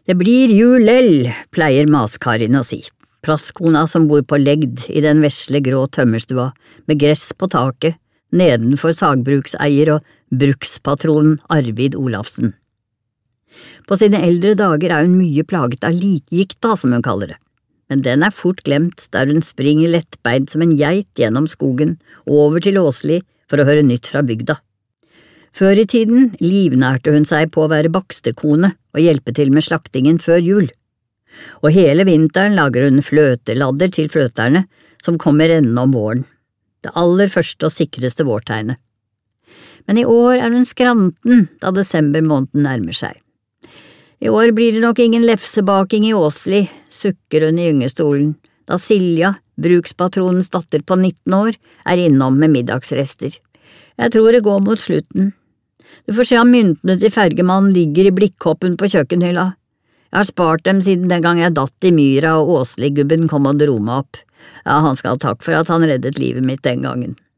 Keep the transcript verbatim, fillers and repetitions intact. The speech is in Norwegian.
Det blir julell, pleier maskarin å si, plasskona som bor på legd i den vesle grå tømmerstua med gress på taket, nedenfor sagbrukseier og brukspatron Arvid Olafsen. På sine eldre dager er hun mye plaget av likgikta, som hun kaller det, men den er fort glemt der hun springer lettbeid som en geit gjennom skogen over til Åsli for å høre nytt fra bygda. Før i tiden livnærte hun seg på å være bakstekone og hjelpe til med slaktingen før jul, og hele vinteren lager hun fløteladder til fløterne som kommer rennende om våren, det aller første og sikreste vårtegnet. Men i år er hun skranten da desembermåneden nærmer seg. I år blir det nok ingen lefsebaking i Åsli, sukker hun i gyngestolen, da Silja, brukspatronens datter på nitten år, er innom med middagsrester. Jeg tror det går mot slutten. Du får se om myntene til Fergemann ligger i blikkoppen på kjøkkenhylla. Jeg har spart dem siden den gang jeg datt i myra og Åsli-gubben kom og dro meg opp. Ja, han skal ha takk for at han reddet livet mitt den gangen.